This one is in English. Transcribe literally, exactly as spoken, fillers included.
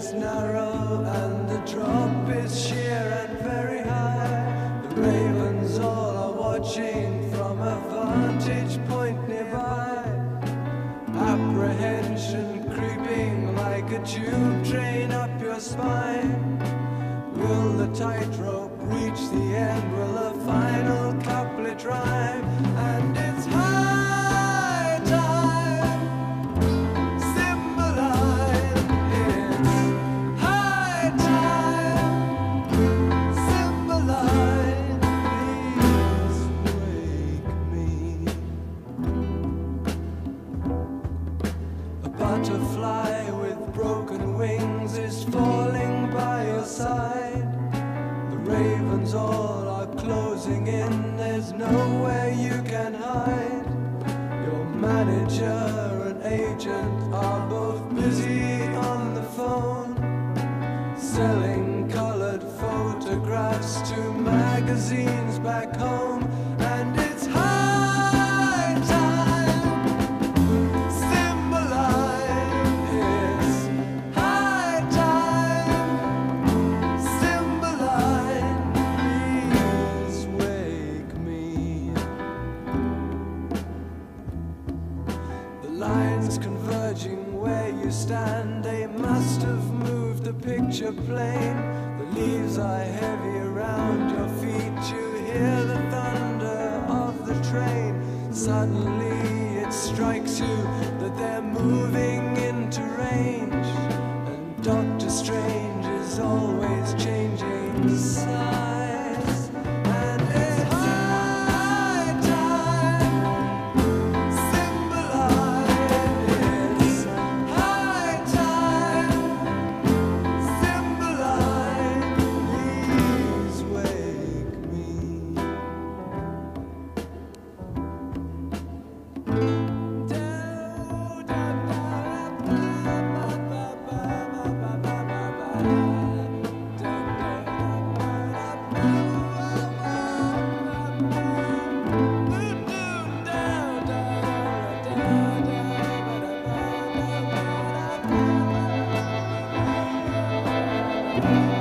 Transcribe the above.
is narrow and the drop is sheer and very high. The ravens all are watching from a vantage point nearby. Apprehension creeping like a tube train up your spine. Will the tightrope reach the end? Will the final couplet rhyme? And it's high time, Cymbeline. It's high time, Cymbeline. Please wake me. A butterfly with broken wings is falling by your side. The ravens all are closing in, there's nowhere you can hide. Your manager and agent are both busy on the phone, selling colored photographs to magazines back home. And it's high time, Cymbeline. It's high time, Cymbeline. Please wake me. The lines converging where you stand, they must have moved the picture plane. The leaves are heavy around your feet, you hear the thunder of the train. Suddenly it strikes you that they're moving into range, and Doctor Strange is always changing size. And it's high time, Cymbeline. It's high time, Cymbeline. Please wake me. Thank you.